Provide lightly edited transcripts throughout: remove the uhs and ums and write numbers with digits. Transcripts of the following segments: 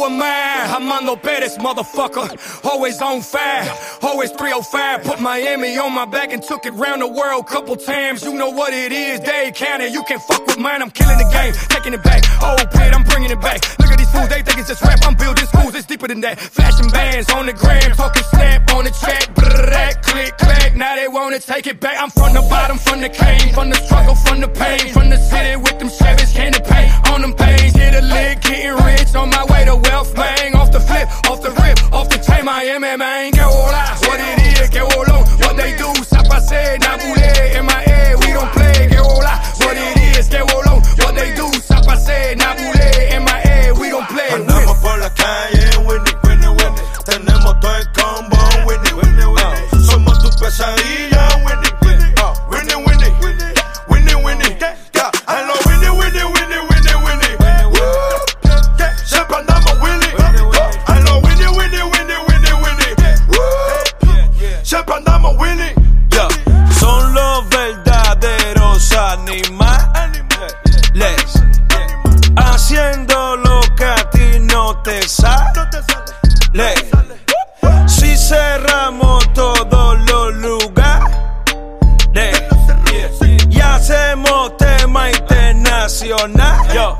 mind. Armando Perez, motherfucker. Always on fire, always 305. Put Miami on my back and took it round the world couple times. You know what it is, Dade County. You can't fuck with mine, I'm killing the game. Taking it back, old pit, I'm bringing it back. Look at these fools, they think it's just rap. I'm building schools, it's deeper than that. Flashing bands on the gram, talking snap on the track. Brrrr, click, clack, now they wanna take it back. I'm from the bottom, from the cane, from the struggle, from the pain. From the city with them Chevys, candy paint on them pains. Hit a lick, getting rich, on my way to wealth, man. Off the flip, off the rip, off the chain, Miami, man. Que hola, what it is, que holo, what they do, sapase, nabule, in my head, we don't play. Que hola, what it is, que holo, what they do, sapase, nabule, in my head, we don't play. Andamos por la calle, winning, winning, winning. Tenemos todo el combo, winning, winning, winning. Somos tu pesadilla, winning, winning, winning, winning, winning, winning. I know winning, winning, winning, winning, winning. Siempre andamos winning. I know winning, winning, winning, winning, winning. Siempre andamos winning. Son los verdaderos animales, haciendo lo que a ti no te sale. Si cerramos todos los lugares y hacemos tema internacional.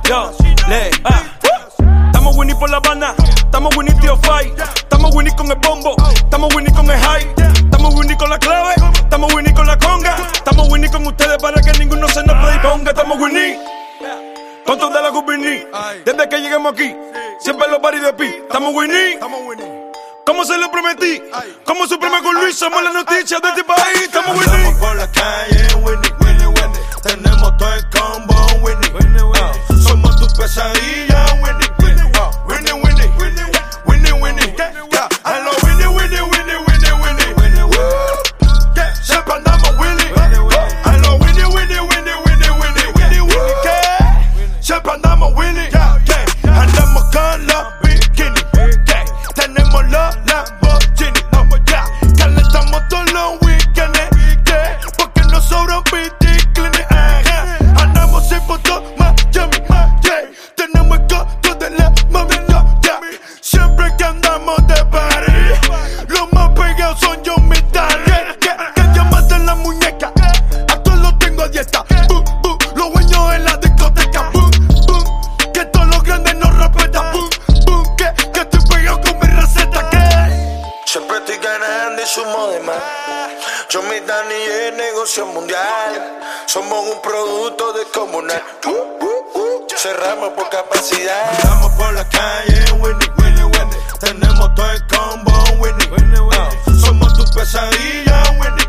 Estamos winning por La Habana, estamos winning Tío Fight, estamos winning con el bombo, estamos winning con el high, estamos winning con la clave, estamos winning con la conga, estamos winning con ustedes para que ninguno se nos predisponga. Estamos winning con toda la guberní, desde que llegamos aquí, siempre los paris de pi. Estamos winning, como se lo prometí, como Suprema con Luis, somos las noticias de este país. Estamos winning. Andamos por la calle, winning, winning, winning. Tenemos todo el combo, winning, winning, winning. Somos tu pesadilla, winning, winning, winning, winning, winning, winning. I know winning, winning, winning, winning, winning. Siempre andamos winning. I know winning, winning, winning, winning, winning, winning. Siempre andamos winning. Andamos con los bikini. Tenemos los Lamborghini. Calentamos todos los weekends. Porque nos sobran piticlines. Andamos sin fotos, Miami. Tenemos el costo de la mami. Siempre que andamos de party, los más pegados son yo, mi target. Que llamas en la muñeca, a todos los tengo a dieta. Los dueños en la discoteca. Que todos los grandes nos respetan. Que estoy pegado con mi receta. Siempre estoy ganando y sumo de más. Yo, mi Dani, es negocio mundial. Somos un producto descomunal. Cerramos por capacidad. Andamos por la calle, winning, winning, winning. Tenemos todo el combo, winning, winning, winning. Somos tu pesadilla, winning.